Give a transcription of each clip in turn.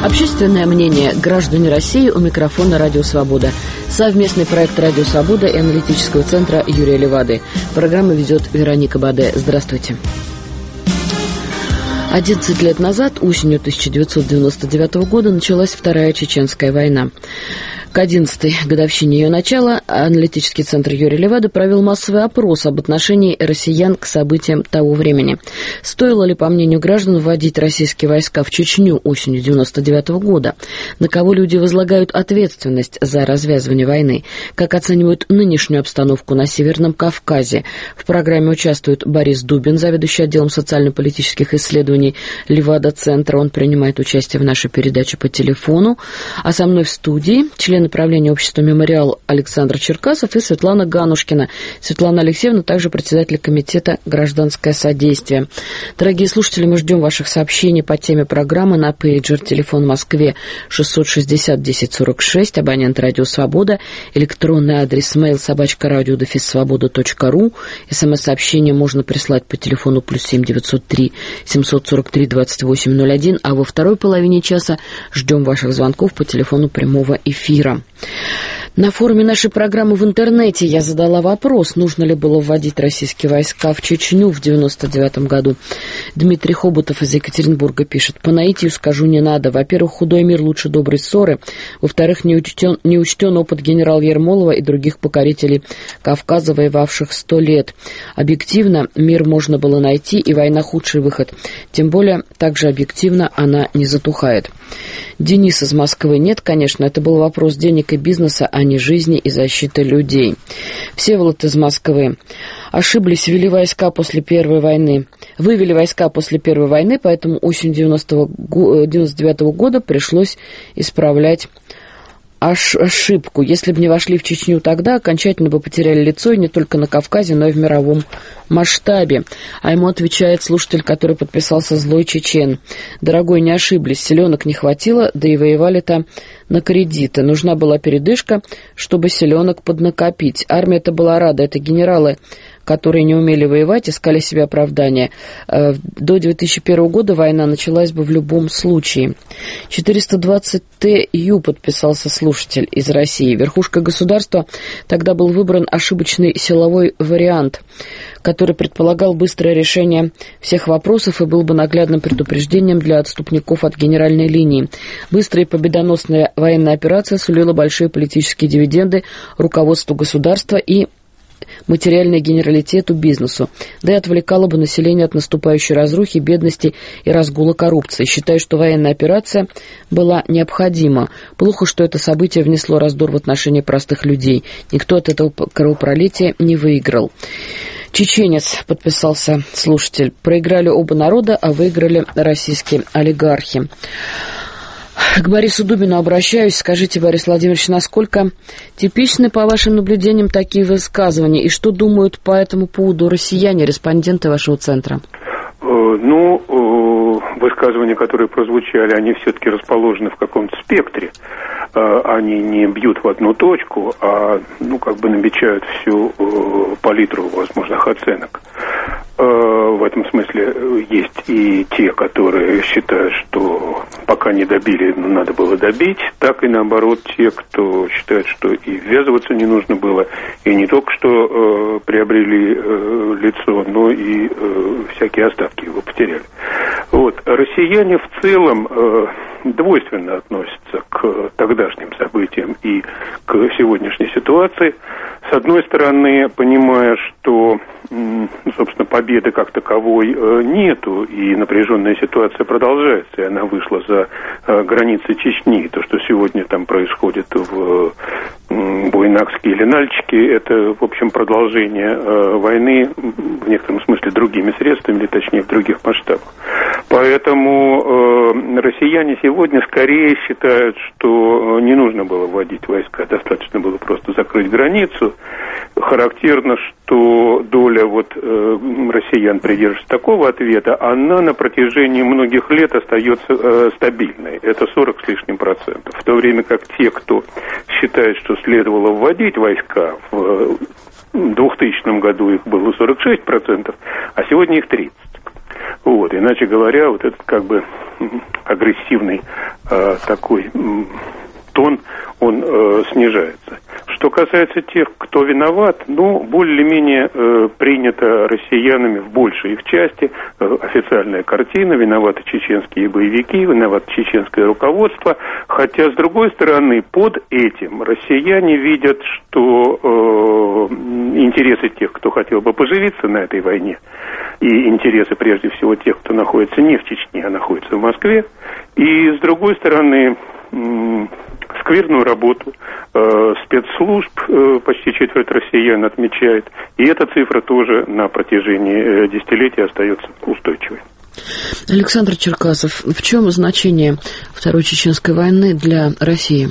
Общественное мнение. Граждане России. У микрофона «Радио Свобода». Совместный проект «Радио Свобода» и аналитического центра Юрия Левады. Программу ведет Вероника Баде. Здравствуйте. 11 лет назад, осенью 1999 года, началась Вторая Чеченская война. К 11-й годовщине ее начала аналитический центр Юрия Левады провел массовый опрос об отношении россиян к событиям того времени. Стоило ли, по мнению граждан, вводить российские войска в Чечню осенью 1999 года? На кого люди возлагают ответственность за развязывание войны? Как оценивают нынешнюю обстановку на Северном Кавказе? В программе участвует Борис Дубин, заведующий отделом социально-политических исследований Левада-центра. Он принимает участие в нашей передаче по телефону. А со мной в студии член правления общества «Мемориал» Александр Черкасов и Светлана Ганушкина. Светлана Алексеевна также председатель комитета «Гражданское содействие». Дорогие слушатели, мы ждем ваших сообщений по теме программы на пейджер. Телефон в Москве 660-1046, абонент «Радио Свобода», электронный адрес mail @radio-svoboda.ru. СМС-сообщение можно прислать по телефону +7 903 743 2801, а во второй половине часа ждем ваших звонков по телефону прямого эфира. На форуме нашей программы в интернете я задала вопрос, нужно ли было вводить российские войска в Чечню в 1999 году. Дмитрий Хоботов из Екатеринбурга пишет: по наитию скажу, не надо. Во-первых, худой мир лучше доброй ссоры. Во-вторых, не учтен опыт генерала Ермолова и других покорителей Кавказа, воевавших 100 лет. Объективно мир можно было найти, и война худший выход. Тем более, также объективно она не затухает. Денис из Москвы: нет, конечно, это был вопрос денег и бизнеса, а не жизни и защиты людей. Всеволод из Москвы: ошиблись, ввели войска после Первой войны. Вывели войска после Первой войны, поэтому осенью 1999 года пришлось исправлять ошибку. Если бы не вошли в Чечню тогда, окончательно бы потеряли лицо и не только на Кавказе, но и в мировом масштабе. А ему отвечает слушатель, который подписался «Злой чечен». Дорогой, не ошиблись, селенок не хватило, да и воевали-то на кредиты. Нужна была передышка, чтобы селенок поднакопить. Армия-то была рада, это генералы, которые не умели воевать, искали себе оправдания. До 2001 года война началась бы в любом случае. 420 ТЮ подписался слушатель из России. Верхушкой государства тогда был выбран ошибочный силовой вариант, который предполагал быстрое решение всех вопросов и был бы наглядным предупреждением для отступников от генеральной линии. Быстрая и победоносная военная операция сулила большие политические дивиденды руководству государства и материальный генералитету, бизнесу, да и отвлекало бы население от наступающей разрухи, бедности и разгула коррупции. Считаю, что военная операция была необходима. Плохо, что это событие внесло раздор в отношении простых людей. Никто от этого кровопролития не выиграл. Чеченец, подписался слушатель: проиграли оба народа, а выиграли российские олигархи. К Борису Дубину обращаюсь. Скажите, Борис Владимирович, насколько типичны, по вашим наблюдениям, такие высказывания? И что думают по этому поводу россияне, респонденты вашего центра? Высказывания, которые прозвучали, они все-таки расположены в каком-то спектре. Они не бьют в одну точку, а намечают всю палитру возможных оценок. В этом смысле есть и те, которые считают, что пока не добили, но надо было добить, так и наоборот те, кто считает, что и ввязываться не нужно было, и не только что приобрели лицо, но и всякие остатки его потеряли. Россияне в целом двойственно относятся к тогдашним событиям и к сегодняшней ситуации. С одной стороны, понимая, что, собственно, победы как таковой нету, и напряженная ситуация продолжается, и она вышла за границы Чечни. То, что сегодня там происходит в Буйнакске или Нальчике, это, в общем, продолжение войны, в некотором смысле, другими средствами, или точнее, в других масштабах. Поэтому россияне сегодня скорее считают, что не нужно было вводить войска, достаточно было просто закрыть границу. Характерно, что доля россиян, придерживаясь такого ответа, она на протяжении многих лет остается стабильной. Это 40 с лишним %. В то время как те, кто считает, что следовало вводить войска, в 2000 году их было 46%, а сегодня их 30%. Иначе говоря, этот агрессивный такой тон, он снижается. Что касается тех, кто виноват, более-менее принято россиянами в большей их части официальная картина: виноваты чеченские боевики, виновато чеченское руководство. Хотя, с другой стороны, под этим россияне видят, что интересы тех, кто хотел бы поживиться на этой войне, и интересы, прежде всего, тех, кто находится не в Чечне, а находится в Москве, и, с другой стороны, скверную работу спецслужб почти четверть россиян отмечает, и эта цифра тоже на протяжении десятилетий остается устойчивой. Александр Черкасов, в чем значение Второй Чеченской войны для России?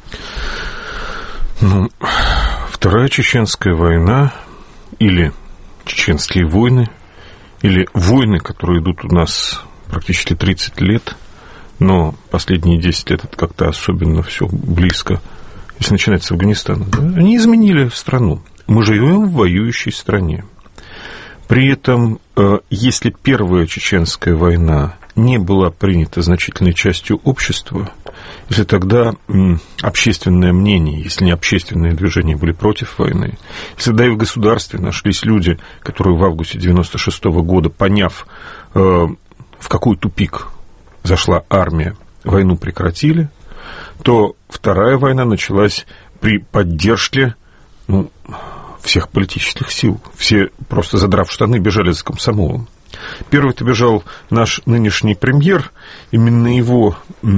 Вторая Чеченская война, или чеченские войны, или войны, которые идут у нас практически 30 лет, но последние 10 лет это как-то особенно все близко, если начинается с Афганистана, да? Они изменили страну. Мы живем в воюющей стране. При этом, если Первая Чеченская война не была принята значительной частью общества, если тогда общественное мнение, если не общественные движения были против войны, если тогда и в государстве нашлись люди, которые в августе 1996 года, поняв, в какой тупик зашла армия, войну прекратили, то Вторая война началась при поддержке всех политических сил. Все, просто задрав штаны, бежали за комсомолом. Первый-то бежал наш нынешний премьер. Именно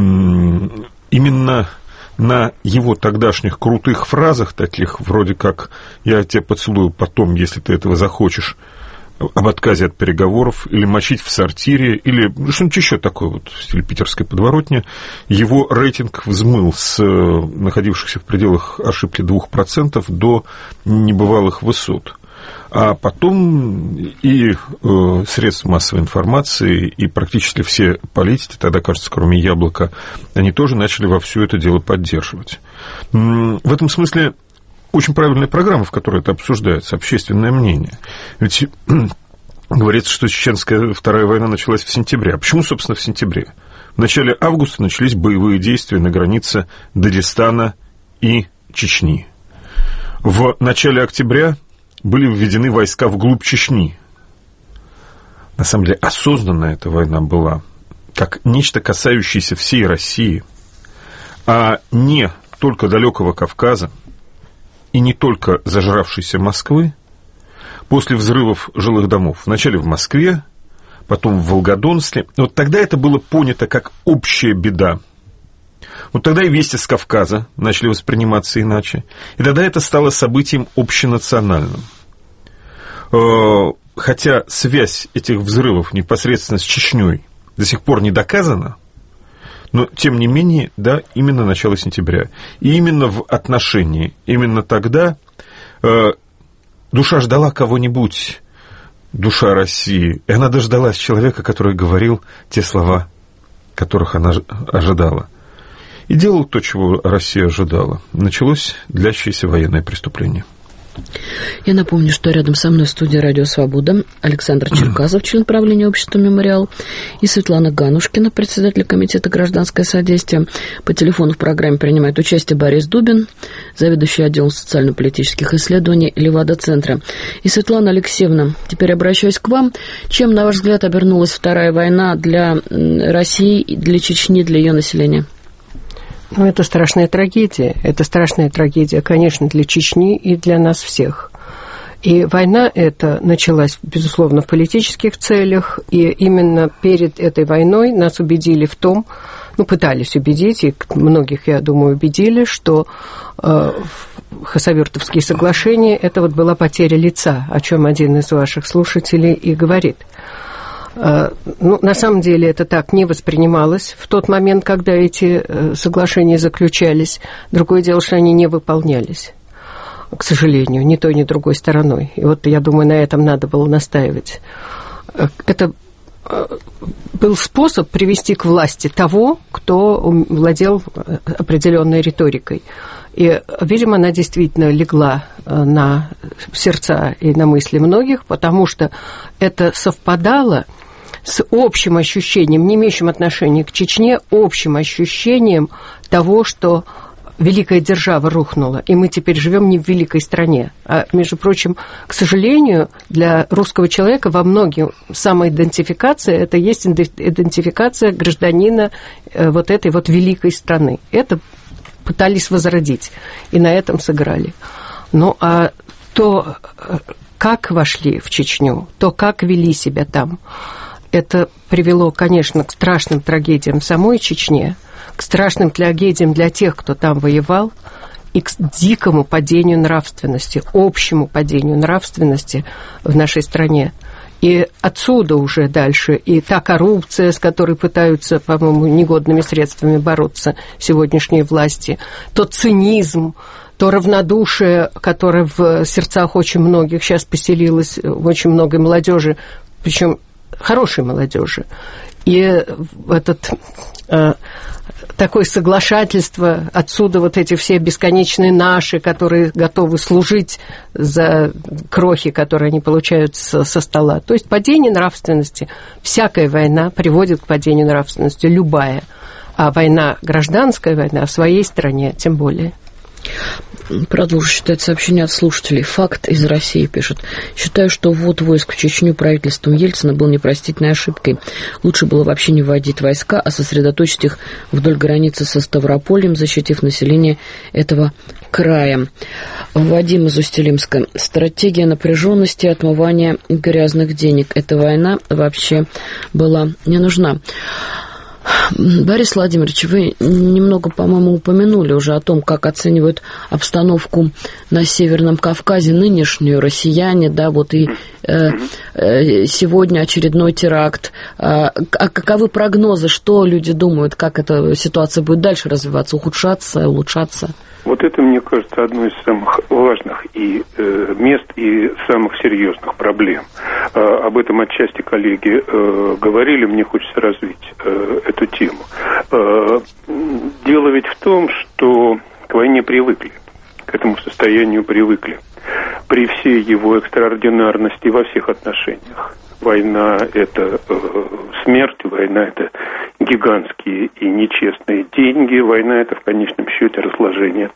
на его тогдашних крутых фразах, таких вроде как «я тебя поцелую потом, если ты этого захочешь», об отказе от переговоров, или мочить в сортире, или что-нибудь еще такое вот в стиле питерской подворотни, его рейтинг взмыл с находившихся в пределах ошибки 2% до небывалых высот. А потом и средства массовой информации, и практически все политики, тогда, кажется, кроме Яблока, они тоже начали во все это дело поддерживать. В этом смысле очень правильная программа, в которой это обсуждается, общественное мнение. Ведь говорится, что Чеченская Вторая война началась в сентябре. А почему, собственно, в сентябре? В начале августа начались боевые действия на границе Дагестана и Чечни. В начале октября были введены войска вглубь Чечни. На самом деле, осознанная эта война была, как нечто, касающееся всей России, а не только далекого Кавказа, и не только зажравшейся Москвы. После взрывов жилых домов, вначале в Москве, потом в Волгодонске, вот тогда это было понято как общая беда. Вот тогда и вести с Кавказа начали восприниматься иначе, и тогда это стало событием общенациональным. Хотя связь этих взрывов непосредственно с Чечней до сих пор не доказана, но, тем не менее, да, именно начало сентября. И именно в отношении, именно тогда душа ждала кого-нибудь, душа России, и она дождалась человека, который говорил те слова, которых она ожидала. И делал то, чего Россия ожидала. Началось длящееся военное преступление. Я напомню, что рядом со мной в студии «Радио Свобода» Александр Черкасов, член правления общества «Мемориал», и Светлана Ганушкина, председатель комитета «Гражданское содействие». По телефону в программе принимает участие Борис Дубин, заведующий отделом социально-политических исследований Левада-центра. И, Светлана Алексеевна, теперь обращаюсь к вам. Чем, на ваш взгляд, обернулась Вторая война для России, для Чечни, для ее населения? Это страшная трагедия. Это страшная трагедия, конечно, для Чечни и для нас всех. И война эта началась, безусловно, в политических целях, и именно перед этой войной нас убедили в том, пытались убедить, и многих, я думаю, убедили, что Хасавюртовские соглашения – это была потеря лица, о чем один из ваших слушателей и говорит. На самом деле это так не воспринималось в тот момент, когда эти соглашения заключались. Другое дело, что они не выполнялись, к сожалению, ни той, ни другой стороной. И я думаю, на этом надо было настаивать. Это был способ привести к власти того, кто владел определенной риторикой. И, видимо, она действительно легла на сердца и на мысли многих, потому что это совпадало с общим ощущением, не имеющим отношения к Чечне, общим ощущением того, что великая держава рухнула, и мы теперь живем не в великой стране. А, между прочим, к сожалению, для русского человека во многих самоидентификация – это есть идентификация гражданина вот этой вот великой страны. Это пытались возродить, и на этом сыграли. Ну, а то, как вошли в Чечню, то, как вели себя там, это привело, конечно, к страшным трагедиям в самой Чечне, к страшным трагедиям для тех, кто там воевал, и к дикому падению нравственности, общему падению нравственности в нашей стране. И отсюда уже дальше и та коррупция, с которой пытаются, по-моему, негодными средствами бороться сегодняшние власти, тот цинизм, то равнодушие, которое в сердцах очень многих сейчас поселилось, очень многой молодежи, причем хорошей молодежи. И этот такое соглашательство, отсюда вот эти все бесконечные наши, которые готовы служить за крохи, которые они получают со стола. То есть падение нравственности. Всякая война приводит к падению нравственности, любая. А война, гражданская война в своей стране тем более. Продолжу читать сообщение от слушателей. Факт из России пишет. Считаю, что ввод войск в Чечню правительством Ельцина был непростительной ошибкой. Лучше было вообще не вводить войска, а сосредоточить их вдоль границы со Ставропольем, защитив население этого края. Вадим из Усть-Илимска. Стратегия напряженности, отмывания грязных денег. Эта война вообще была не нужна. Борис Владимирович, вы немного, по-моему, упомянули уже о том, как оценивают обстановку на Северном Кавказе нынешнюю россияне, да, вот и сегодня очередной теракт. А каковы прогнозы, что люди думают, как эта ситуация будет дальше развиваться, ухудшаться, улучшаться? Вот это, мне кажется, одно из самых важных и мест, и самых серьезных проблем. Об этом отчасти коллеги говорили, мне хочется развить эту тему. Дело ведь в том, что к войне привыкли, к этому состоянию привыкли. При всей его экстраординарности во всех отношениях. Война – это смерть, война – это гигантские и нечестные деньги, война – это в конечном счете разложение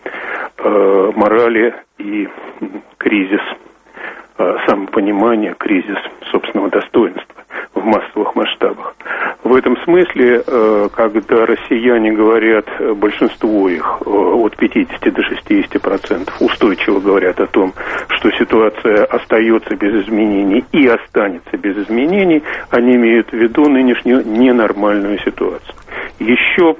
морали и кризис самопонимания, кризис собственного достоинства в массовых масштабах. В этом смысле, когда россияне говорят, большинство их, от 50 до 60%, устойчиво говорят о том, что ситуация остается без изменений и останется без изменений, они имеют в виду нынешнюю ненормальную ситуацию. Еще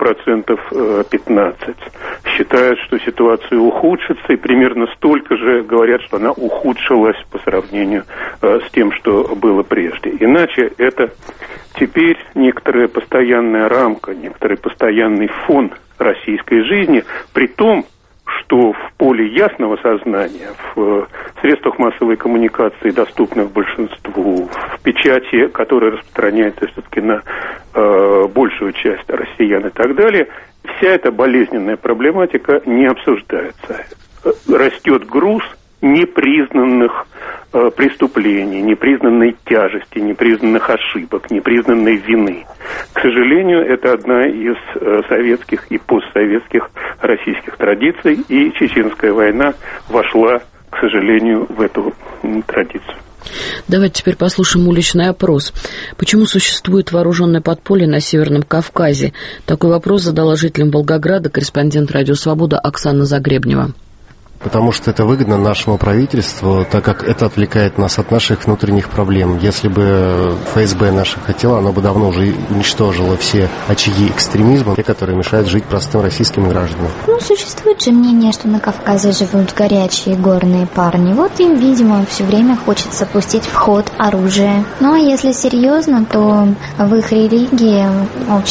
15% считают, что ситуация ухудшится, и примерно столько же говорят, что она ухудшилась по сравнению с тем, что было прежде. Иначе это теперь некоторая постоянная рамка, некоторый постоянный фон российской жизни, при том, что в поле ясного сознания, в средствах массовой коммуникации, доступных большинству, в печати, которая распространяется все-таки на большую часть россиян и так далее, вся эта болезненная проблематика не обсуждается. Растет груз непризнанных преступлений, непризнанной тяжести, непризнанных ошибок, непризнанной вины. К сожалению, это одна из советских и постсоветских российских традиций, и Чеченская война вошла, к сожалению, в эту традицию. Давайте теперь послушаем уличный опрос. Почему существует вооруженное подполье на Северном Кавказе? Такой вопрос задала жителям Волгограда корреспондент «Радио Свобода» Оксана Загребнева. Потому что это выгодно нашему правительству, так как это отвлекает нас от наших внутренних проблем. Если бы ФСБ наше хотело, оно бы давно уже уничтожило все очаги экстремизма, те, которые мешают жить простым российским гражданам. Существует же мнение, что на Кавказе живут горячие горные парни. Вот им, видимо, все время хочется пустить в ход оружие. Ну а если серьезно, то в их религии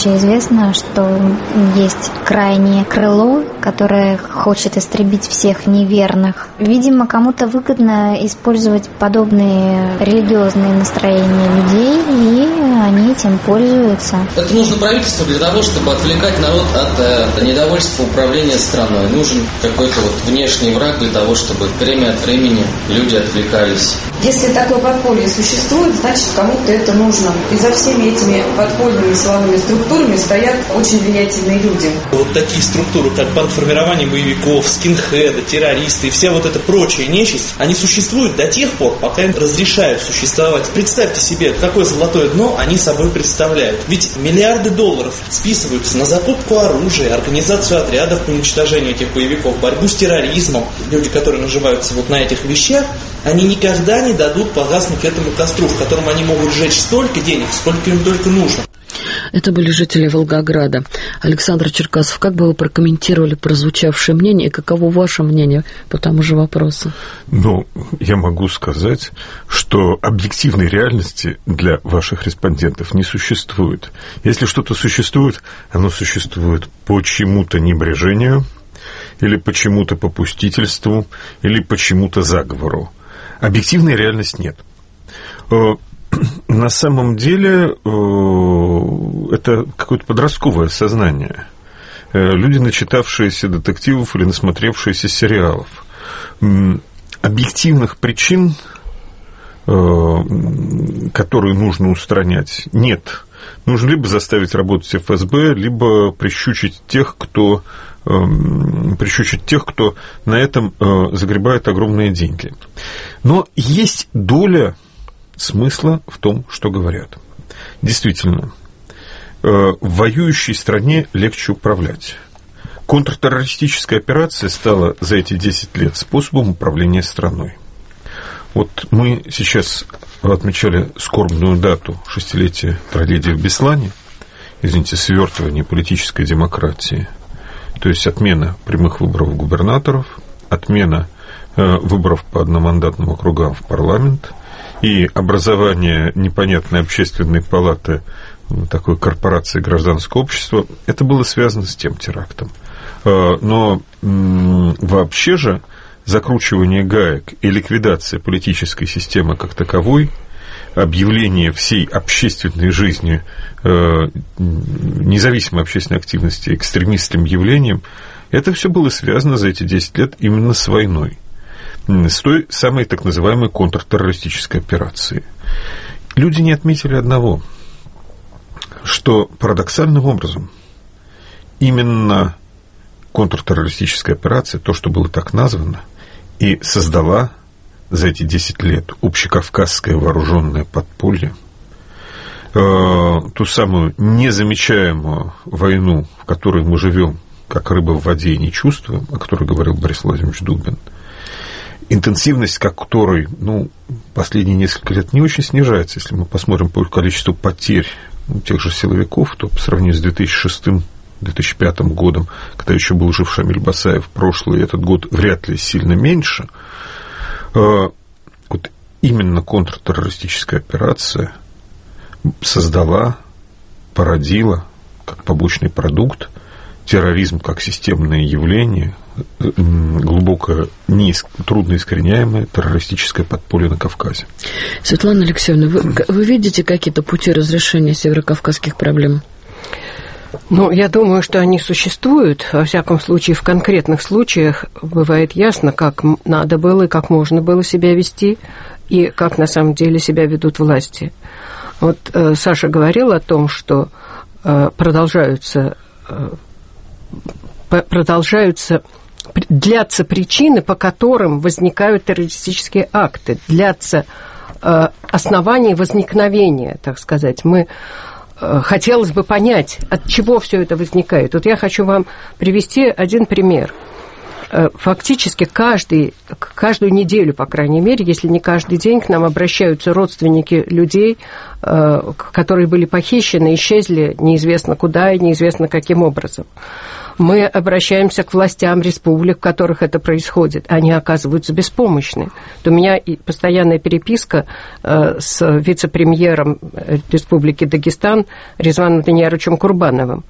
общеизвестно, что есть крайнее крыло, которое хочет истребить всех неверующих, неверных. Видимо, кому-то выгодно использовать подобные религиозные настроения людей, и они этим пользуются. Это нужно правительству для того, чтобы отвлекать народ от недовольства управления страной. Нужен какой-то внешний враг для того, чтобы время от времени люди отвлекались. Если такое подполье существует, значит, кому-то это нужно. И за всеми этими подпольными силовыми структурами стоят очень влиятельные люди. Вот такие структуры, как бандформирование боевиков, скинхеды, террористы и вся вот эта прочая нечисть, они существуют до тех пор, пока им разрешают существовать. Представьте себе, какое золотое дно они собой представляют. Ведь миллиарды долларов списываются на закупку оружия, организацию отрядов по уничтожению этих боевиков, борьбу с терроризмом. Люди, которые наживаются вот на этих вещах, они никогда не дадут погаснуть этому костру, в котором они могут сжечь столько денег, сколько им только нужно. Это были жители Волгограда. Александр Черкасов, как бы вы прокомментировали прозвучавшее мнение, и каково ваше мнение по тому же вопросу? Ну, я могу сказать, что объективной реальности для ваших респондентов не существует. Если что-то существует, оно существует по чему-то небрежению, или почему-то попустительству, или почему-то заговору. Объективной реальности нет. На самом деле это какое-то подростковое сознание. Люди, начитавшиеся детективов или насмотревшиеся сериалов. Объективных причин, которые нужно устранять, нет. Нужно либо заставить работать ФСБ, либо прищучить тех, кто на этом загребает огромные деньги. Но есть доля смысла в том, что говорят. Действительно, в воюющей стране легче управлять. Контртеррористическая операция стала за эти 10 лет способом управления страной. Вот мы сейчас отмечали скорбную дату 6-летия трагедии в Беслане, свертывания политической демократии, то есть отмена прямых выборов губернаторов, отмена выборов по одномандатным округам в парламент и образование непонятной общественной палаты такой корпорации гражданского общества. Это было связано с тем терактом. Но вообще же закручивание гаек и ликвидация политической системы как таковой, объявление всей общественной жизни, независимой общественной активности экстремистским явлением, это все было связано за эти 10 лет именно с войной, с той самой так называемой контртеррористической операцией. Люди не отметили одного, что парадоксальным образом именно контртеррористическая операция, то, что было так названо, и создала за эти 10 лет общекавказское вооруженное подполье, ту самую незамечаемую войну, в которой мы живем, как рыба в воде и не чувствуем, о которой говорил Борис Владимирович Дубин, интенсивность которой, последние несколько лет не очень снижается. Если мы посмотрим по количеству потерь тех же силовиков, то по сравнению с 2006-2005 годом, когда еще был жив Шамиль Басаев, прошлый этот год вряд ли сильно меньше. Вот именно контртеррористическая операция создала, породила, как побочный продукт, терроризм как системное явление, глубокое, трудно искореняемое террористическое подполье на Кавказе. Светлана Алексеевна, вы видите какие-то пути разрешения северокавказских проблем? Я думаю, что они существуют. Во всяком случае, в конкретных случаях бывает ясно, как надо было и как можно было себя вести, и как на самом деле себя ведут власти. Вот Саша говорил о том, что длятся причины, по которым возникают террористические акты, длятся основания возникновения, так сказать. Хотелось бы понять, от чего все это возникает. Вот я хочу вам привести один пример. Фактически каждую неделю, по крайней мере, если не каждый день, к нам обращаются родственники людей, которые были похищены, исчезли неизвестно куда и неизвестно каким образом. Мы обращаемся к властям республик, в которых это происходит. Они оказываются беспомощны. У меня постоянная переписка с вице-премьером Республики Дагестан Резваном Данияровичем Курбановым.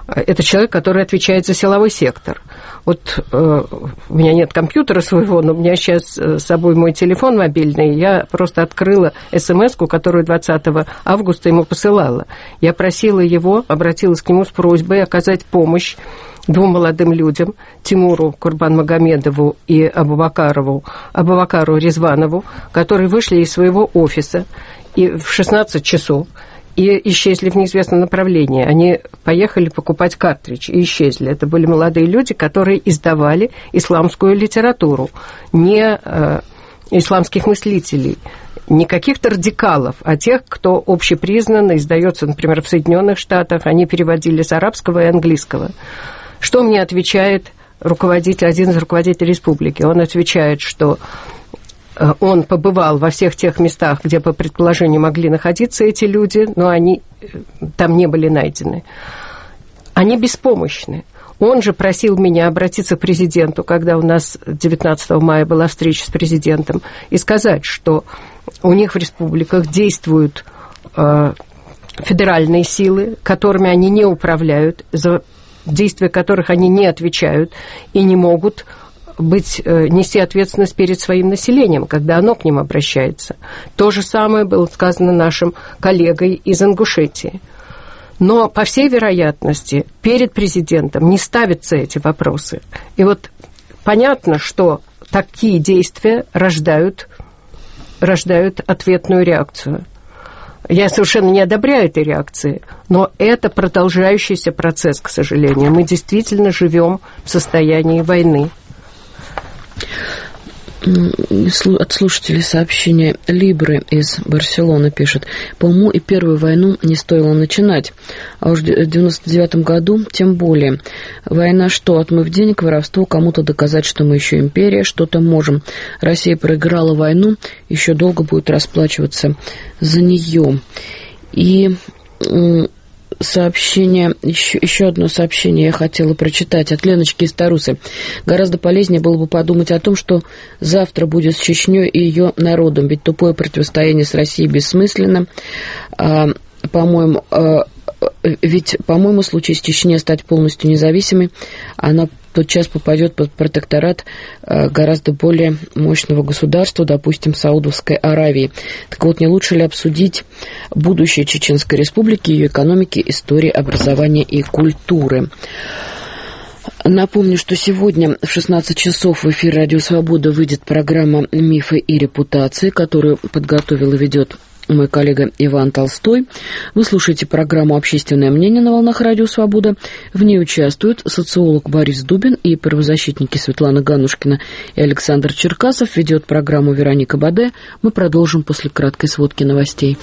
Это человек, который отвечает за силовой сектор. Вот у меня нет компьютера своего, но у меня сейчас с собой мой телефон мобильный. Я просто открыла смс-ку, которую 20 августа ему посылала. Я просила его, обратилась к нему с просьбой оказать помощь двум молодым людям, Тимуру Курбанмагомедову и Абубакару Резванову, которые вышли из своего офиса и в 16 часов и исчезли в неизвестном направлении. Они поехали покупать картридж и исчезли. Это были молодые люди, которые издавали исламскую литературу, не исламских мыслителей, не каких-то радикалов, а тех, кто общепризнанно издается, например, в Соединенных Штатах. Они переводили с арабского и английского. Что мне отвечает один из руководителей республики? Он отвечает, что он побывал во всех тех местах, где, по предположению, могли находиться эти люди, но они там не были найдены. Они беспомощны. Он же просил меня обратиться к президенту, когда у нас 19 мая была встреча с президентом, и сказать, что у них в республиках действуют федеральные силы, которыми они не управляют, за действия которых они не отвечают и не могут нести ответственность перед своим населением, когда оно к ним обращается. То же самое было сказано нашим коллегой из Ингушетии. Но, по всей вероятности, перед президентом не ставятся эти вопросы. И вот понятно, что такие действия рождают ответную реакцию. Я совершенно не одобряю этой реакции, но это продолжающийся процесс, к сожалению. Мы действительно живем в состоянии войны. От слушателей сообщения Либры из Барселоны пишет: по уму и первую войну не стоило начинать, а уж в 99-м году тем более. Война что? Отмыв денег, воровство, кому-то доказать, что мы еще империя, что-то можем. Россия проиграла войну, еще долго будет расплачиваться за нее. И сообщение, еще одно сообщение я хотела прочитать от Леночки из Тарусы. Гораздо полезнее было бы подумать о том, что завтра будет с Чечней и ее народом, ведь тупое противостояние с Россией бессмысленно. По-моему, случае с Чечней стать полностью независимой, она тотчас попадет под протекторат гораздо более мощного государства, допустим, Саудовской Аравии. Так вот, не лучше ли обсудить будущее Чеченской Республики, ее экономики, истории, образования и культуры? Напомню, что сегодня в 16 часов в эфир «Радио Свобода» выйдет программа «Мифы и репутации», которую подготовил и ведет мой коллега Иван Толстой. Вы слушаете программу «Общественное мнение» на волнах «Радио Свобода». В ней участвуют социолог Борис Дубин и правозащитники Светлана Ганушкина и Александр Черкасов. Ведет программу Вероника Баде. Мы продолжим после краткой сводки новостей.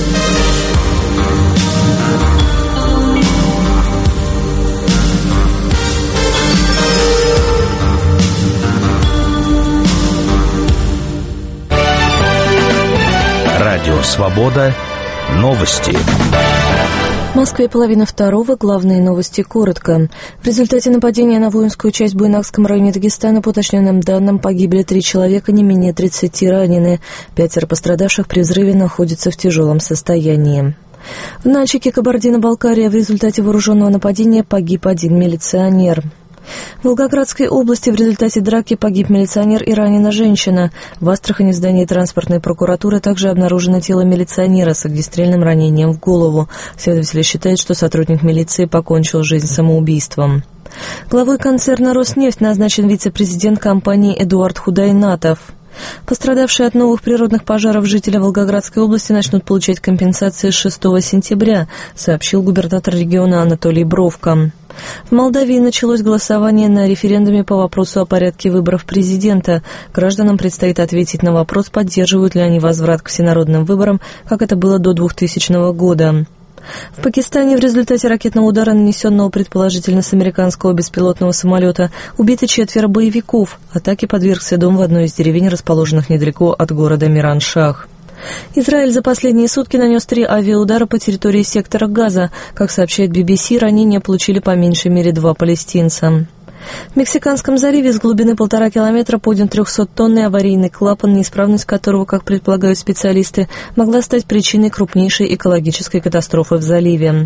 Радио «Свобода». Новости. В Москве 1:30. Главные новости коротко. В результате нападения на воинскую часть в Буйнакском районе Дагестана, по уточненным данным, погибли 3 человека, не менее 30 ранены. 5 пострадавших при взрыве находятся в тяжелом состоянии. В Начике, Кабардино-Балкария, в результате вооруженного нападения погиб 1 милиционер. В Волгоградской области в результате драки погиб милиционер и ранена женщина. В Астрахани в здании транспортной прокуратуры также обнаружено тело милиционера с огнестрельным ранением в голову. Следователи считают, что сотрудник милиции покончил жизнь самоубийством. Главой концерна «Роснефть» назначен вице-президент компании Эдуард Худайнатов. Пострадавшие от новых природных пожаров жители Волгоградской области начнут получать компенсации с 6 сентября, сообщил губернатор региона Анатолий Бровко. В Молдавии началось голосование на референдуме по вопросу о порядке выборов президента. Гражданам предстоит ответить на вопрос, поддерживают ли они возврат к всенародным выборам, как это было до 2000 года. В Пакистане в результате ракетного удара, нанесенного предположительно с американского беспилотного самолета, убиты 4 боевиков. Атаке подвергся дом в одной из деревень, расположенных недалеко от города Миран-Шах. Израиль за последние сутки нанес 3 авиаудара по территории сектора Газа. Как сообщает BBC, ранения получили по меньшей мере 2 палестинца. В Мексиканском заливе с глубины 1,5 километра поднят 300-тонный аварийный клапан, неисправность которого, как предполагают специалисты, могла стать причиной крупнейшей экологической катастрофы в заливе.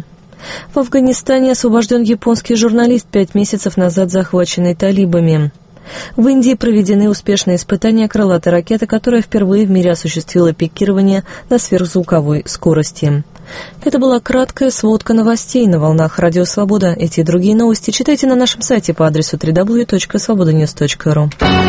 В Афганистане освобожден японский журналист, 5 месяцев назад захваченный талибами. В Индии проведены успешные испытания крылатой ракеты, которая впервые в мире осуществила пикирование на сверхзвуковой скорости. Это была краткая сводка новостей на волнах Радио Свобода. Эти и другие новости читайте на нашем сайте по адресу www.svobodanews.ru.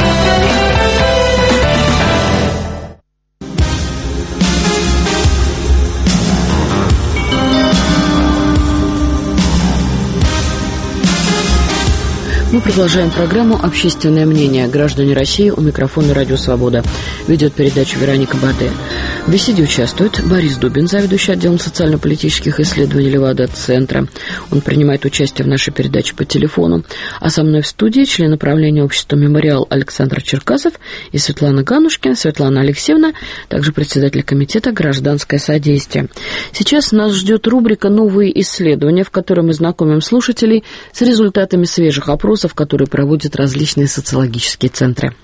Мы продолжаем программу «Общественное мнение». Граждане России, у микрофона «Радио Свобода». Ведет передачу Вероника Баде. В беседе участвует Борис Дубин, заведующий отделом социально-политических исследований Левада-центра. Он принимает участие в нашей передаче по телефону. А со мной в студии член правления общества «Мемориал» Александр Черкасов и Светлана Ганушкина. Светлана Алексеевна, также председатель комитета «Гражданское содействие». Сейчас нас ждет рубрика «Новые исследования», в которой мы знакомим слушателей с результатами свежих опросов, которые проводят различные социологические центры.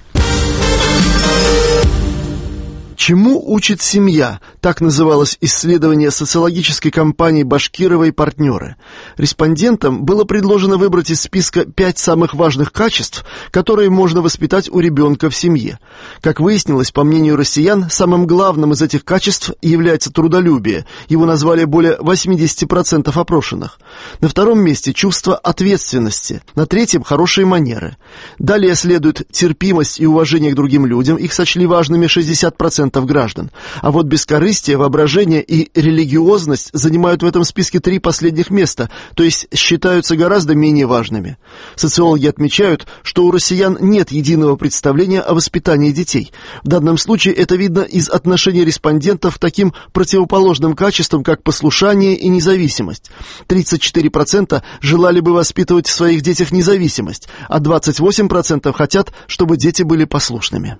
Чему учит семья? Так называлось исследование социологической компании «Башкирова и партнеры». Респондентам было предложено выбрать из списка 5 самых важных качеств, которые можно воспитать у ребенка в семье. Как выяснилось, по мнению россиян, самым главным из этих качеств является трудолюбие. Его назвали более 80% опрошенных. На втором месте чувство ответственности. На третьем – хорошие манеры. Далее следует терпимость и уважение к другим людям. Их сочли важными 60% граждан. А вот бескорыстие, воображение и религиозность занимают в этом списке 3 последних места, то есть считаются гораздо менее важными. Социологи отмечают, что у россиян нет единого представления о воспитании детей. В данном случае это видно из отношения респондентов к таким противоположным качествам, как послушание и независимость. 34% желали бы воспитывать в своих детях независимость, а 28% хотят, чтобы дети были послушными.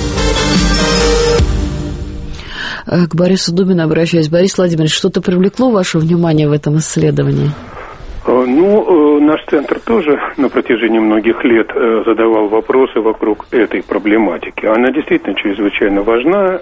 К Борису Дубину обращаюсь. Борис Владимирович, что-то привлекло ваше внимание в этом исследовании? Наш центр тоже на протяжении многих лет задавал вопросы вокруг этой проблематики. Она действительно чрезвычайно важна,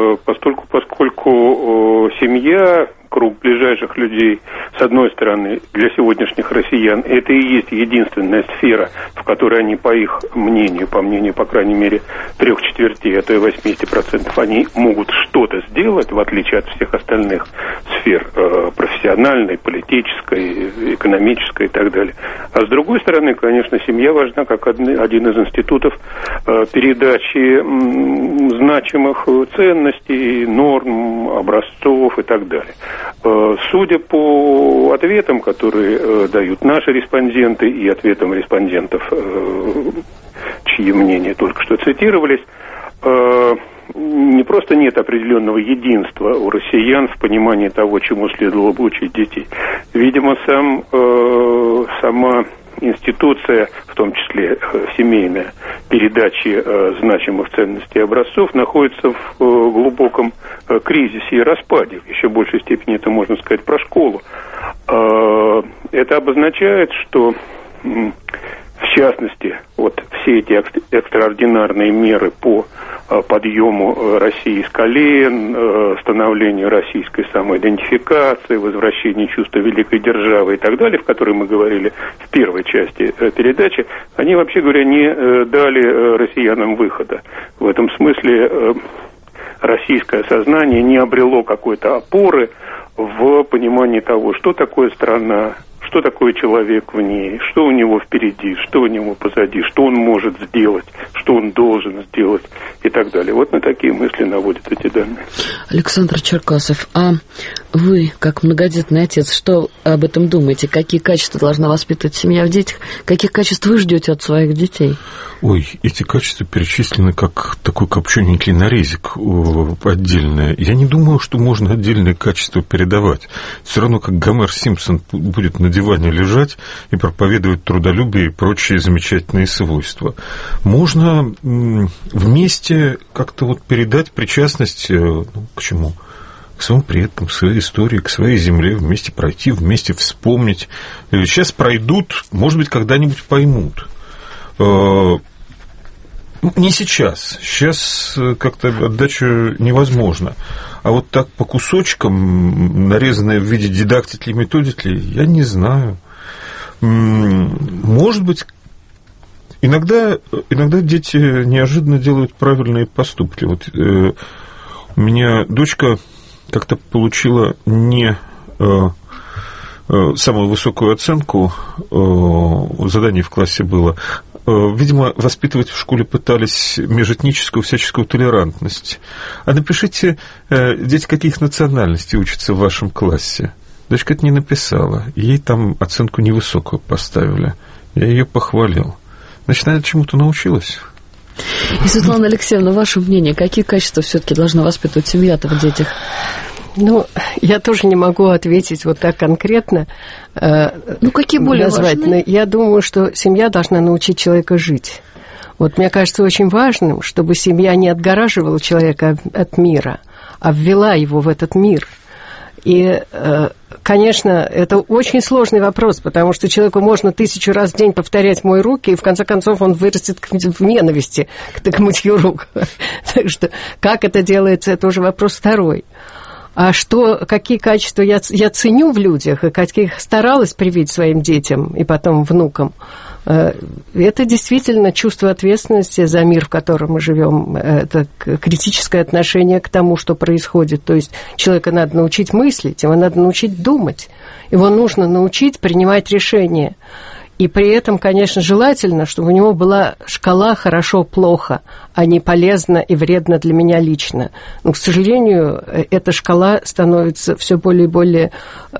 поскольку семья, круг ближайших людей, с одной стороны, для сегодняшних россиян, это и есть единственная сфера, в которой они, по их мнению, по мнению, по крайней мере, 3/4, а то и 80%, они могут что-то сделать, в отличие от всех остальных сфер, профессиональной, политической, экономической и так далее. А с другой стороны, конечно, семья важна как один из институтов передачи значимых ценностей, норм, образцов и так далее. Судя по ответам, которые дают наши респонденты, и ответам респондентов, чьи мнения только что цитировались, не просто нет определенного единства у россиян в понимании того, чему следовало бы учить детей. Видимо, сама институция, в том числе семейная, передачи значимых ценностей и образцов, находится в глубоком кризисе и распаде. В еще большей степени это можно сказать про школу. Это обозначает, что, в частности, вот все эти экстраординарные меры по подъему России с колен, становлению российской самоидентификации, возвращению чувства великой державы и так далее, в которой мы говорили в первой части передачи, они, вообще говоря, не дали россиянам выхода. В этом смысле российское сознание не обрело какой-то опоры в понимании того, что такое страна, что такое человек в ней, что у него впереди, что у него позади, что он может сделать, что он должен сделать и так далее. Вот на такие мысли наводят эти данные. Александр Черкасов, а вы, как многодетный отец, что об этом думаете? Какие качества должна воспитывать семья в детях? Каких качеств вы ждете от своих детей? Ой, эти качества перечислены как такой копчененький нарезик отдельное. Я не думаю, что можно отдельные качества передавать. Все равно, как Гомер Симпсон будет на диване лежать и проповедовать трудолюбие и прочие замечательные свойства. Можно вместе как-то вот передать причастность к чему? К своим предкам, к своей истории, к своей земле, вместе пройти, вместе вспомнить. Сейчас пройдут, может быть, когда-нибудь поймут. Не сейчас. Сейчас как-то отдача невозможно. А вот так по кусочкам, нарезанное в виде дидактики и методики, я не знаю. Может быть, иногда дети неожиданно делают правильные поступки. Вот у меня дочка как-то получила не самую высокую оценку, задание в классе было. Видимо, воспитывать в школе пытались межэтническую всяческую толерантность. А напишите, дети каких национальностей учатся в вашем классе. Дочка это не написала. Ей там оценку невысокую поставили. Я ее похвалил. Значит, наверное, чему-то научилась. И, Светлана Алексеевна, ваше мнение, какие качества все-таки должна воспитывать семья-то в детях? Ну, я тоже не могу ответить вот так конкретно. Какие более назвать. важные? Но я думаю, что семья должна научить человека жить. Вот мне кажется очень важным, чтобы семья не отгораживала человека от мира, а ввела его в этот мир. И, конечно, это очень сложный вопрос, потому что человеку можно 1000 раз в день повторять «мой руки», и в конце концов он вырастет в ненависти к мытью рук. Так что как это делается, это уже вопрос второй. А какие качества я ценю в людях, и каких старалась привить своим детям и потом внукам, это действительно чувство ответственности за мир, в котором мы живем, это критическое отношение к тому, что происходит. То есть человека надо научить мыслить, его надо научить думать, его нужно научить принимать решения. И при этом, конечно, желательно, чтобы у него была шкала «хорошо-плохо», а не «полезно и вредно для меня лично». Но, к сожалению, эта шкала становится все более и более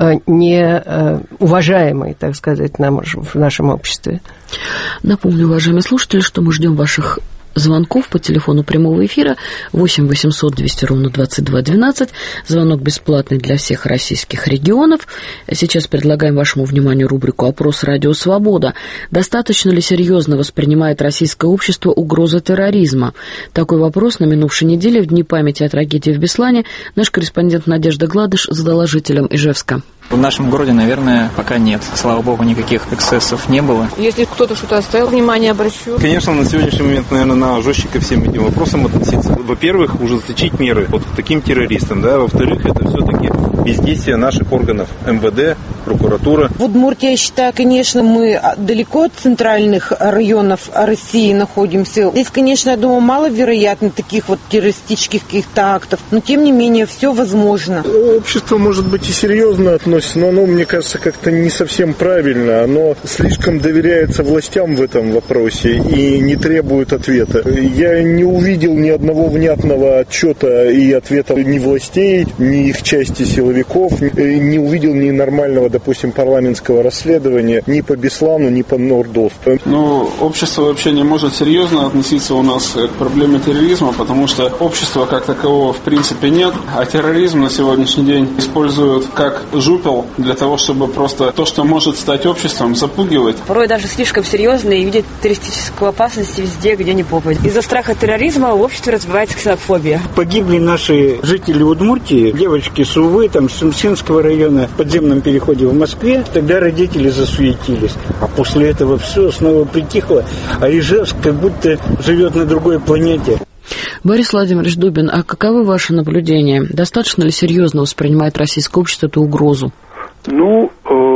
неуважаемой, так сказать, в нашем обществе. Напомню, уважаемые слушатели, что мы ждем ваших звонков по телефону прямого эфира 8 800 200 ровно 22 12. Звонок бесплатный для всех российских регионов. Сейчас предлагаем вашему вниманию рубрику «Опрос Радио Свобода». Достаточно ли серьезно воспринимает российское общество угрозы терроризма? Такой вопрос на минувшей неделе в Дни памяти о трагедии в Беслане наш корреспондент Надежда Гладыш задала жителям Ижевска. В нашем городе, наверное, пока нет. Слава богу, никаких эксцессов не было. Если кто-то что-то оставил, внимание обращу. Конечно, на сегодняшний момент, наверное, жестче ко всем этим вопросам относиться. Во-первых, ужесточить меры вот к таким террористам, да. Во-вторых, это все-таки бездействие наших органов МВД, прокуратура. В Удмуртии, я считаю, конечно, мы далеко от центральных районов России находимся. Здесь, конечно, я думаю, маловероятно таких вот террористических каких-то актов, но тем не менее все возможно. Общество, может быть, и серьезно относится, но оно, мне кажется, как-то не совсем правильно. Оно слишком доверяется властям в этом вопросе и не требует ответа. Я не увидел ни одного внятного отчета и ответа ни властей, ни их части силовиков, не увидел ни нормального, допустим, парламентского расследования ни по Беслану, ни по Нордосту. Ну, общество вообще не может серьезно относиться у нас к проблеме терроризма, потому что общества как такового в принципе нет, а терроризм на сегодняшний день используют как жупел для того, чтобы просто то, что может стать обществом, запугивать. Порой даже слишком серьезно и видеть террористическую опасность везде, где не попадет. Из-за страха терроризма в обществе развивается ксенофобия. Погибли наши жители Удмуртии, девочки с Увы, там, с Сумсинского района, в подземном переходе в Москве. Тогда родители засуетились. А после этого все снова притихло. А Ижевск как будто живет на другой планете. Борис Владимирович Дубин, а каковы ваши наблюдения? Достаточно ли серьезно воспринимает российское общество эту угрозу? Ну,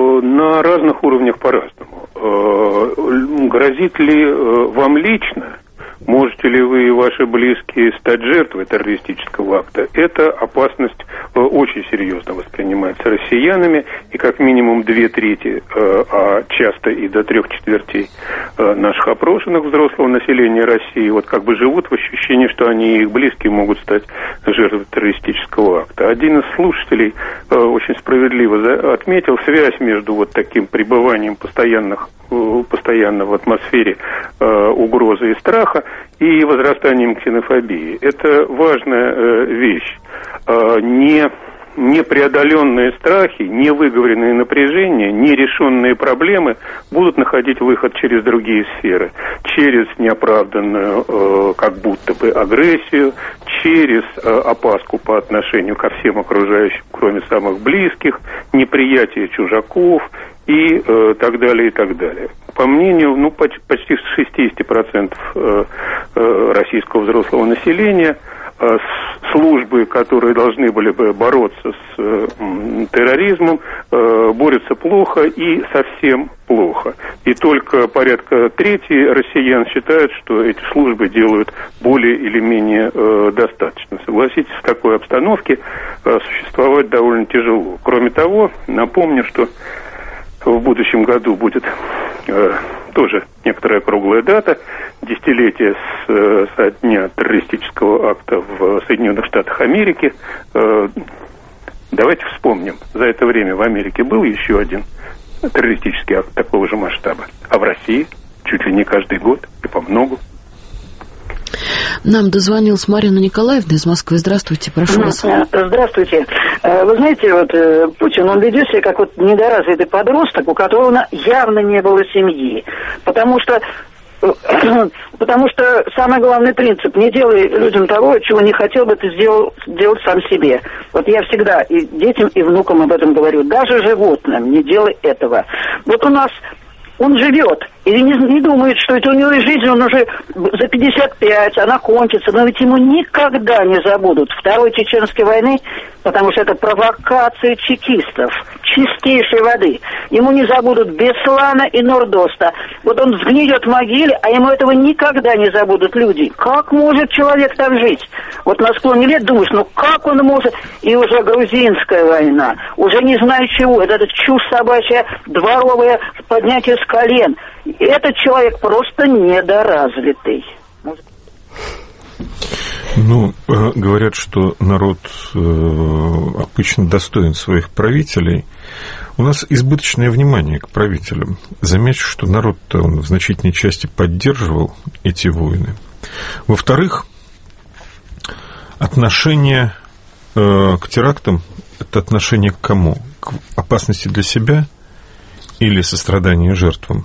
на разных уровнях по-разному. Грозит ли вам лично? Можете ли вы и ваши близкие стать жертвой террористического акта? Эта опасность очень серьезно воспринимается россиянами, и как минимум 2/3, а часто и до 3/4 наших опрошенных взрослого населения России вот как бы живут в ощущении, что они и их близкие могут стать жертвой террористического акта. Один из слушателей очень справедливо отметил связь между вот таким пребыванием постоянно в атмосфере угрозы и страха и возрастанием ксенофобии. Это важная вещь. Непреодоленные страхи, невыговоренные напряжения, нерешенные проблемы будут находить выход через другие сферы. Через неоправданную, как будто бы, агрессию, через опаску по отношению ко всем окружающим, кроме самых близких, неприятие чужаков и так далее, и так далее. по мнению почти 60% российского взрослого населения, службы, которые должны были бы бороться с терроризмом, борются плохо и совсем плохо. И только порядка трети россиян считают, что эти службы делают более или менее достаточно. Согласитесь, в такой обстановке существовать довольно тяжело. Кроме того, напомню, что в будущем году будет тоже некоторая круглая дата, десятилетие со дня террористического акта в Соединенных Штатах Америки. Давайте вспомним, за это время в Америке был еще один террористический акт такого же масштаба, а в России чуть ли не каждый год и по многу. Нам дозвонилась Марина Николаевна из Москвы. Здравствуйте, прошу вас. Здравствуйте. Вы знаете, вот Путин, он ведет себя как вот недоразвитый подросток, у которого явно не было семьи. Потому что самый главный принцип: не делай людям того, чего не хотел бы ты делать сам себе. Вот я всегда и детям, и внукам об этом говорю. Даже животным не делай этого. Вот у нас он живет и не думает, что это у него жизнь, он уже за 55, она кончится. Но ведь ему никогда не забудут Второй Чеченской войны, потому что это провокация чекистов чистейшей воды. Ему не забудут Беслана и Нордоста. Вот он сгниет в могиле, а ему этого никогда не забудут люди. Как может человек так жить? Вот на склоне лет думаешь, ну как он может? И уже грузинская война, уже не знаю чего, это чушь собачья, дворовая, поднятие с колен. Этот человек просто недоразвитый. Ну, говорят, что народ обычно достоин своих правителей. У нас избыточное внимание к правителям. Замечу, что народ-то он в значительной части поддерживал эти войны. Во-вторых, отношение к терактам – это отношение к кому? К опасности для себя или сострадание жертвам?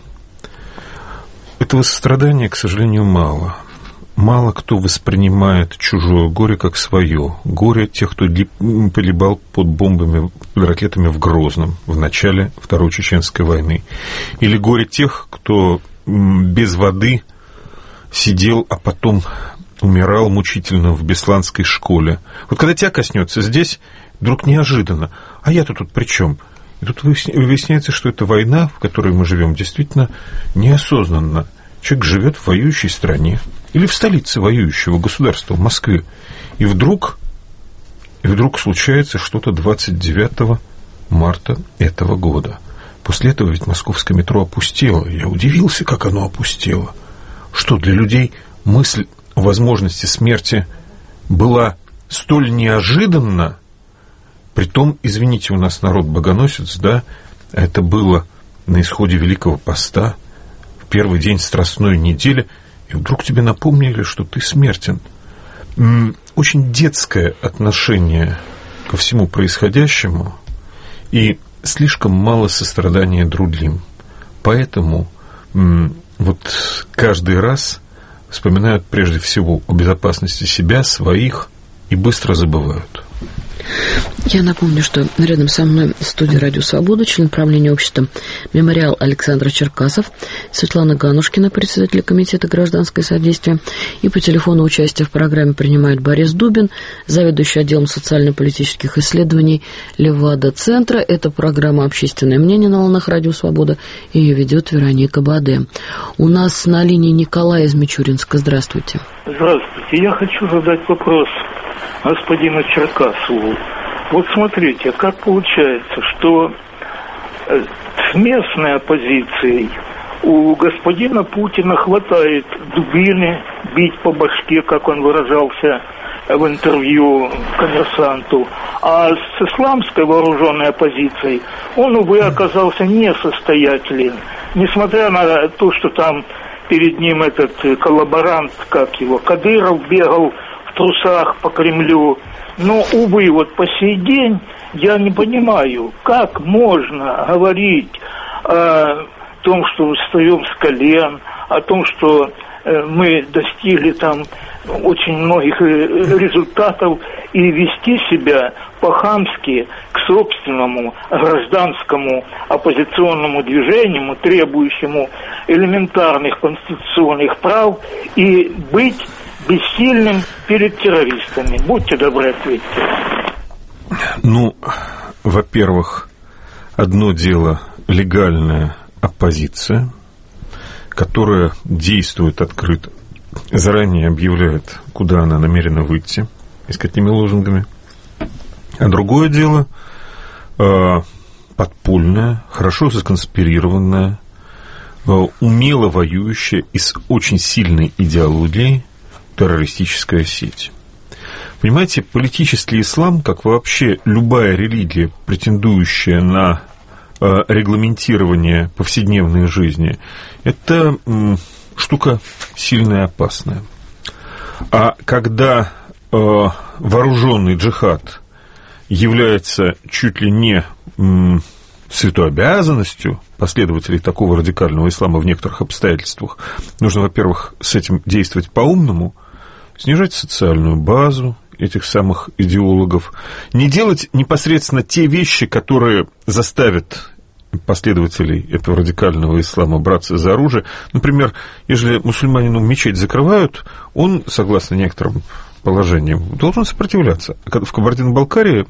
Этого сострадания, к сожалению, мало. Мало кто воспринимает чужое горе как свое. Горе тех, кто погибал под бомбами, под ракетами в Грозном в начале Второй Чеченской войны. Или горе тех, кто без воды сидел, а потом умирал мучительно в Бесланской школе. Вот когда тебя коснется здесь, вдруг неожиданно. А я-то тут при чем? И тут выясняется, что эта война, в которой мы живем, действительно неосознанно. Человек живет в воюющей стране или в столице воюющего государства, в Москве. И вдруг случается что-то 29 марта этого года. После этого ведь московское метро опустело. Я удивился, как оно опустело. Что для людей мысль о возможности смерти была столь неожиданна. Притом, извините, у нас народ богоносец, да, это было на исходе Великого Поста, в первый день Страстной недели, и вдруг тебе напомнили, что ты смертен. Очень детское отношение ко всему происходящему и слишком мало сострадания другим. Поэтому вот каждый раз вспоминают прежде всего о безопасности себя, своих, и быстро забывают. Я напомню, что рядом со мной в студии «Радио Свобода» член правления общества «Мемориал» Александр Черкасов, Светлана Ганушкина, председатель комитета «Гражданское содействие», и по телефону участие в программе принимает Борис Дубин, заведующий отделом социально-политических исследований Левада-центра. Это программа «Общественное мнение» на волнах «Радио Свобода», и ее ведет Вероника Баде. У нас на линии Николай из Мичуринска. Здравствуйте. Здравствуйте. Я хочу задать вопрос господину Черкасову. Вот смотрите, как получается, что с местной оппозицией у господина Путина хватает дубины бить по башке, как он выражался в интервью «Коммерсанту», а с исламской вооруженной оппозицией он, увы, оказался несостоятелен. Несмотря на то, что там перед ним этот коллаборант, как его, Кадыров, бегал в трусах по Кремлю. Но, увы, вот по сей день я не понимаю, как можно говорить о том, что встаем с колен, о том, что мы достигли там очень многих результатов и вести себя по-хамски к собственному гражданскому оппозиционному движению, требующему элементарных конституционных прав, и быть бессильным перед террористами. Будьте добры, ответьте. Ну, во-первых, одно дело легальная оппозиция, которая действует открыто, заранее объявляет, куда она намерена выйти и с какими лозунгами. А другое дело подпольная, хорошо законспирированная, умело воюющая и с очень сильной идеологией террористическая сеть. Понимаете, политический ислам, как вообще любая религия, претендующая на регламентирование повседневной жизни, это штука сильная и опасная. А когда вооруженный джихад является чуть ли не святой обязанностью последователей такого радикального ислама в некоторых обстоятельствах, нужно, во-первых, с этим действовать по-умному, снижать социальную базу этих самых идеологов, не делать непосредственно те вещи, которые заставят последователей этого радикального ислама браться за оружие. Например, если мусульманину мечеть закрывают, он, согласно некоторым положениям, должен сопротивляться. В Кабардино-Балкарии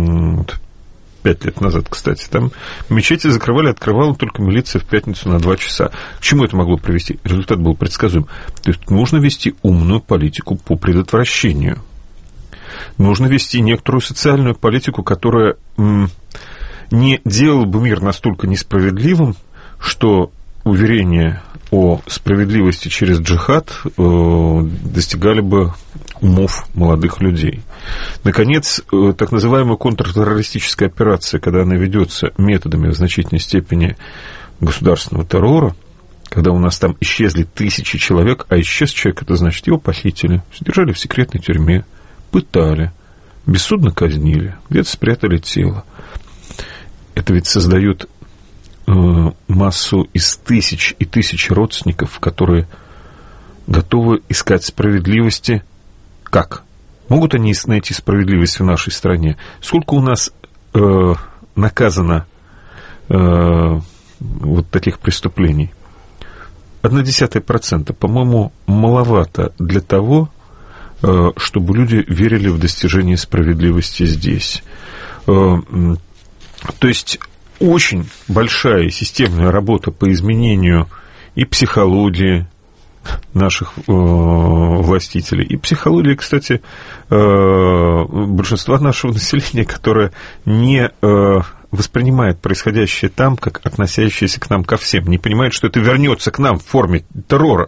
5 лет назад, кстати, там мечети закрывали, открывала только милиция в пятницу на 2 часа. К чему это могло привести? Результат был предсказуем. То есть нужно вести умную политику по предотвращению. Нужно вести некоторую социальную политику, которая не делала бы мир настолько несправедливым, что уверения о справедливости через джихад достигали бы умов молодых людей. Наконец, так называемая контртеррористическая операция, когда она ведется методами в значительной степени государственного террора, когда у нас там исчезли тысячи человек, а исчез человек, это значит, его похитили, содержали в секретной тюрьме, пытали, бессудно казнили, где-то спрятали тело. Это ведь создает массу из тысяч и тысяч родственников, которые готовы искать справедливости. Как? Могут они найти справедливость в нашей стране? Сколько у нас наказано вот таких преступлений? 0,1%, по-моему, маловато для того, чтобы люди верили в достижение справедливости здесь. То есть очень большая системная работа по изменению и психологии наших властителей, и психологии, кстати, большинства нашего населения, которое не воспринимает происходящее там как относящееся к нам ко всем, не понимает, что это вернется к нам в форме террора.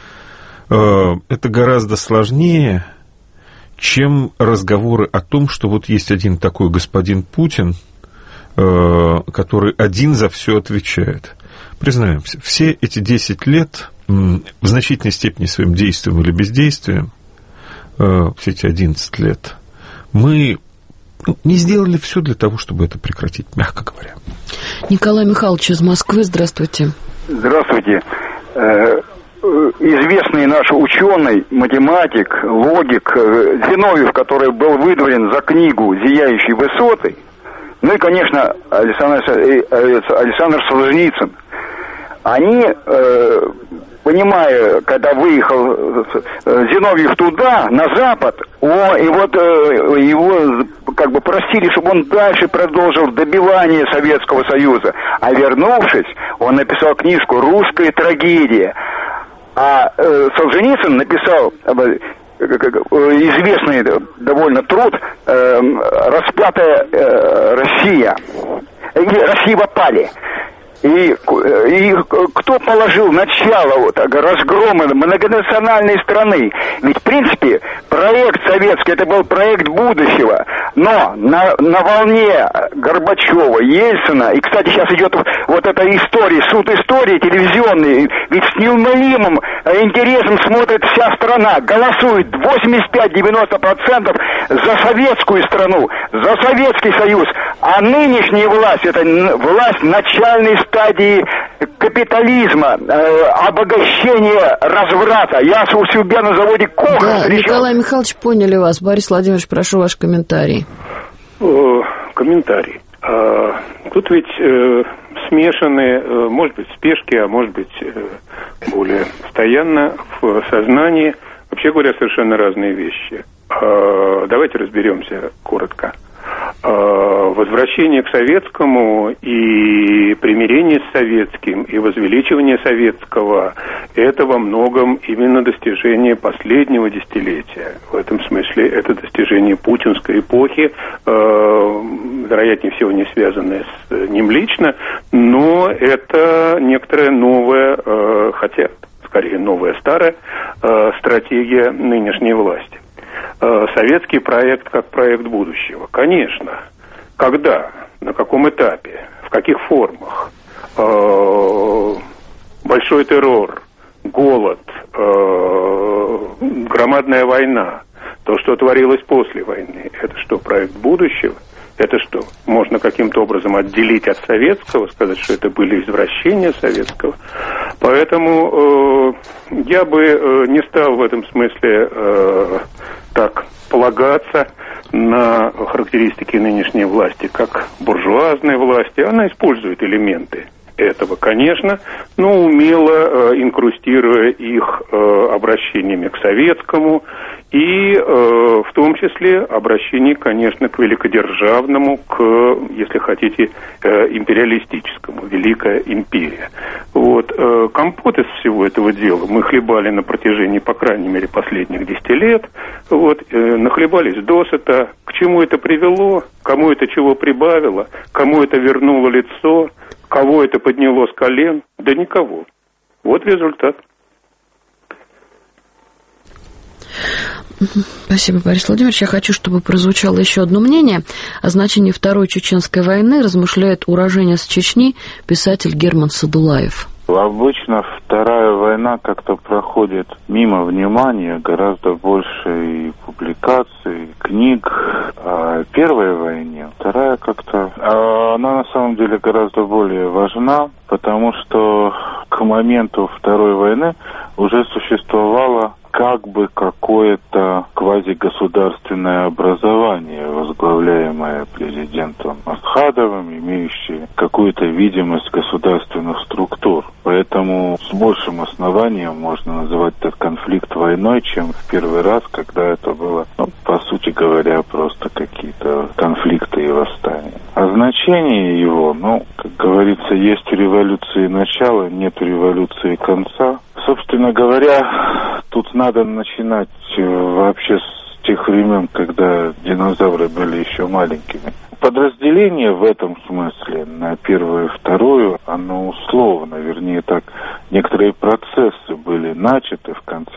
Это гораздо сложнее, чем разговоры о том, что вот есть один такой господин Путин, который один за все отвечает. Признаемся, все эти 10 лет в значительной степени своим действием или бездействием, все эти 11 лет, мы не сделали все для того, чтобы это прекратить, мягко говоря. Николай Михайлович из Москвы, здравствуйте. Здравствуйте. Известный наш ученый, математик, логик Зиновьев, который был выдворен за книгу «Зияющие высоты», ну и, конечно, Александр Солженицын, они, понимая, когда выехал Зиновьев туда, на Запад, и вот его как бы просили, чтобы он дальше продолжил добивание Советского Союза. А вернувшись, он написал книжку «Русская трагедия». А Солженицын написал известный довольно труд «Распятая Россия». Россия в опале. И кто положил начало разгрома многонациональной страны? Ведь, в принципе, проект советский, это был проект будущего. Но на волне Горбачева, Ельцина, и, кстати, сейчас идет вот эта история, суд истории телевизионный, ведь с неумолимым интересом смотрит вся страна, голосует 85-90% за советскую страну, за Советский Союз. А нынешняя власть, это власть начальной стадии капитализма, обогащения, разврата. Я у себя на заводе Коха встречал. Николай Михайлович, поняли вас. Борис Владимирович, прошу ваш комментарий. Комментарий. Тут ведь смешаны, может быть, спешки, а может быть, более постоянно в сознании, вообще говоря, совершенно разные вещи. Давайте разберемся коротко. Возвращение к советскому и примирение с советским, и возвеличивание советского – это во многом именно достижение последнего десятилетия. В этом смысле это достижение путинской эпохи, вероятнее всего не связанное с ним лично, но это некоторая новая, хотя скорее новая старая стратегия нынешней власти. Советский проект как проект будущего. Конечно. Когда, на каком этапе, в каких формах, большой террор, голод, громадная война, то, что творилось после войны, это что, проект будущего? Это что, можно каким-то образом отделить от советского, сказать, что это были извращения советского? Поэтому я бы не стал в этом смысле так полагаться на характеристики нынешней власти, как буржуазной власти. Она использует элементы этого, конечно, но умело инкрустируя их обращениями к советскому и в том числе обращение, конечно, к великодержавному, к, если хотите, империалистическому, Великая империя. Вот. Компот из всего этого дела мы хлебали на протяжении, по крайней мере, последних 10 лет. Вот. Нахлебались досыта. К чему это привело? Кому это чего прибавило? Кому это вернуло лицо? Кого это подняло с колен? Да никого. Вот результат. Спасибо, Борис Владимирович. Я хочу, чтобы прозвучало еще одно мнение. О значении Второй Чеченской войны размышляет уроженец Чечни писатель Герман Садулаев. Обычно Вторая война как-то проходит мимо внимания, гораздо больше и публикаций, и книг о Первой войне. Вторая как-то... Она на самом деле гораздо более важна, потому что к моменту Второй войны уже существовало как бы какое-то квазигосударственное образование, возглавляемое президентом Асхадовым, имеющее какую-то видимость государственных структур. Поэтому с большим основанием можно называть этот конфликт войной, чем в первый раз, когда это было, по сути говоря, просто какие-то конфликты и восстания. А значение его, как говорится, есть у революции начало, нет у революции конца. Собственно говоря, тут надо начинать вообще с тех времен, когда динозавры были еще маленькими. Подразделение в этом смысле на первую и вторую, оно условно, вернее так, некоторые процессы были начаты в конце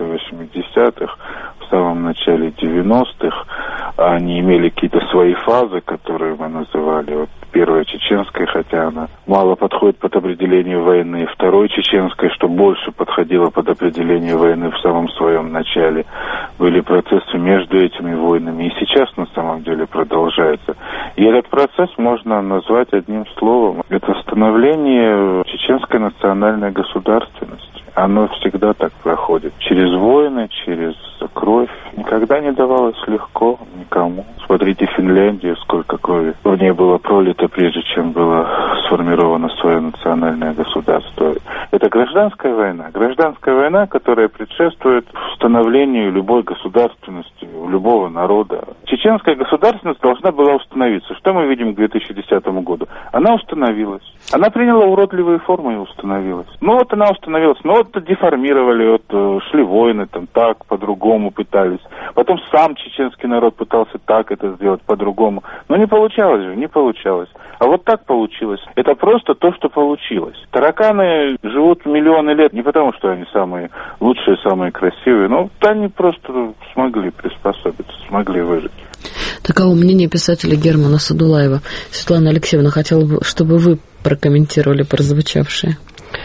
80-х, в самом начале 90-х. Они имели какие-то свои фазы, которые мы называли Первая Чеченская, хотя она мало подходит под определение войны, Второй Чеченской, что больше подходило под определение войны в самом своем начале. Были процессы между этими войнами, и сейчас на самом деле продолжается. И этот процесс можно назвать одним словом. Это становление чеченской национальной государственности. Оно всегда так проходит. Через войны, через кровь. Никогда не давалось легко никому. Смотрите Финляндию, сколько крови в ней было пролито, прежде чем было сформировано свое национальное государство. Это гражданская война. Гражданская война, которая предшествует становлению любой государственности, у любого народа. Чеченская государственность должна была установиться. Что мы видим к 2010 году? Она установилась. Она приняла уродливые формы и установилась. Она установилась. Деформировали, шли войны, так, по-другому пытались. Потом сам чеченский народ пытался так это сделать, по-другому. Но не получалось же, не получалось. А вот так получилось. Это просто то, что получилось. Тараканы живут миллионы лет не потому, что они самые лучшие, самые красивые, они просто смогли приспособиться, смогли выжить. Таково мнение писателя Германа Садулаева. Светлана Алексеевна, хотела бы, чтобы вы прокомментировали прозвучавшее.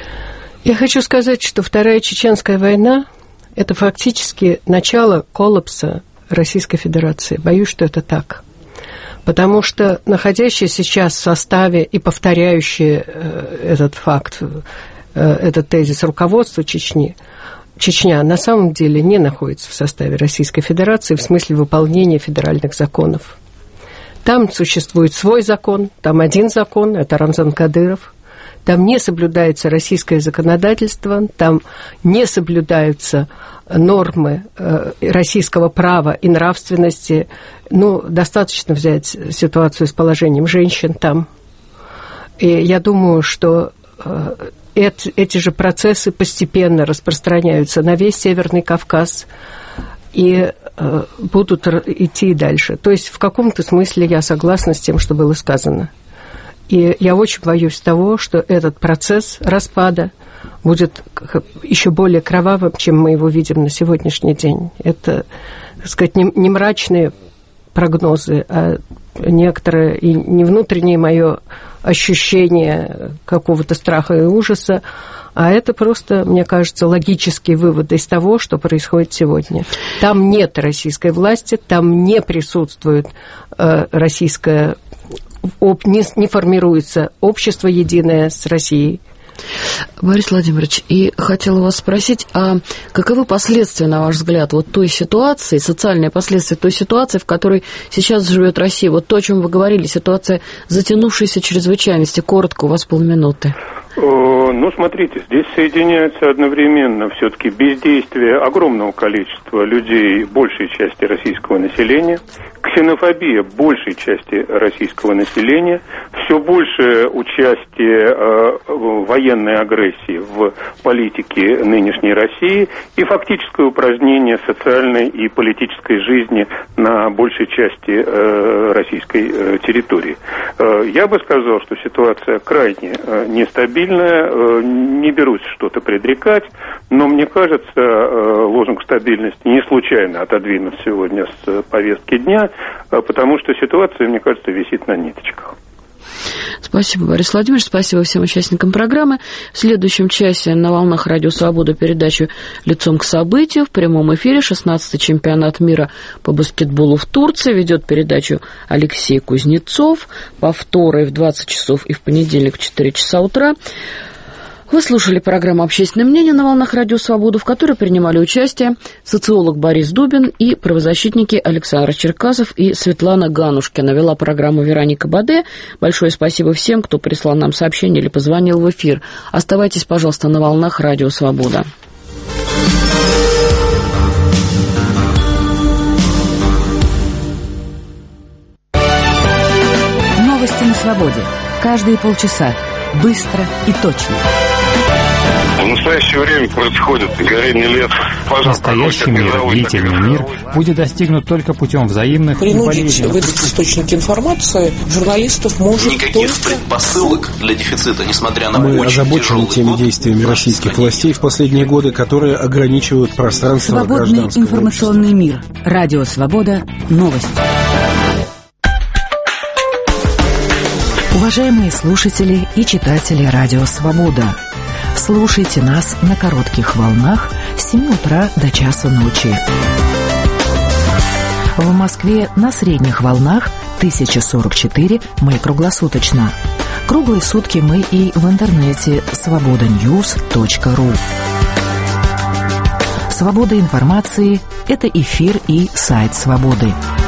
Я хочу сказать, что Вторая Чеченская война – это фактически начало коллапса Российской Федерации. Боюсь, что это так. Потому что находящиеся сейчас в составе и повторяющие этот факт, этот тезис руководства Чечня на самом деле не находится в составе Российской Федерации в смысле выполнения федеральных законов. Там существует свой закон, там один закон, это Рамзан Кадыров. Там не соблюдается российское законодательство, там не соблюдаются нормы российского права и нравственности. Ну, достаточно взять ситуацию с положением женщин там. И я думаю, что эти же процессы постепенно распространяются на весь Северный Кавказ и будут идти дальше. То есть в каком-то смысле я согласна с тем, что было сказано. И я очень боюсь того, что этот процесс распада будет еще более кровавым, чем мы его видим на сегодняшний день. Это, так сказать, не мрачные прогнозы, а некоторое и не внутреннее мое ощущение какого-то страха и ужаса, а это просто, мне кажется, логические выводы из того, что происходит сегодня. Там нет российской власти, там не присутствует российская, не формируется общество единое с Россией. Борис Владимирович, и хотела вас спросить, а каковы последствия, на ваш взгляд, вот той ситуации, социальные последствия той ситуации, в которой сейчас живет Россия? Вот то, о чем вы говорили, ситуация затянувшейся чрезвычайности. Коротко, у вас полминуты. Ну, смотрите, здесь соединяются одновременно все-таки бездействие огромного количества людей, большей части российского населения, ксенофобия большей части российского населения, все большее участие военной агрессии в политике нынешней России и фактическое упразднение социальной и политической жизни на большей части российской территории. Я бы сказал, что ситуация крайне нестабильная, не берусь что-то предрекать, но мне кажется, лозунг стабильности не случайно отодвинут сегодня с повестки дня, потому что ситуация, мне кажется, висит на ниточках. Спасибо, Борис Владимирович, спасибо всем участникам программы. В следующем часе на волнах Радио Свобода передачу «Лицом к событию» в прямом эфире 16-й чемпионат мира по баскетболу в Турции. Ведет передачу Алексей Кузнецов. Повторы в 20 часов и в понедельник в 4 часа утра. Вы слушали программу «Общественное мнение» на волнах Радио Свобода, в которой принимали участие социолог Борис Дубин и правозащитники Александр Черкасов и Светлана Ганушкина. Вела программу Вероника Баде. Большое спасибо всем, кто прислал нам сообщение или позвонил в эфир. Оставайтесь, пожалуйста, на волнах Радио Свобода. Новости на свободе. Каждые полчаса. Быстро и точно. В настоящее время происходит горение лес. Настоящий мир, длительный мир будет достигнут только путем взаимных и болезненных. Выдать источники информации журналистов может никаких предпосылок для дефицита, несмотря на Мы озабочены теми действиями российских властей в последние годы, которые ограничивают пространство свободный информационный мир. Радио Свобода. Новости. Уважаемые слушатели и читатели Радио Свобода, слушайте нас на коротких волнах с 7 утра до часа ночи. В Москве на средних волнах 1044 мы круглосуточно. Круглые сутки мы и в интернете svobodanews.ru. Свобода информации – это эфир и сайт Свободы.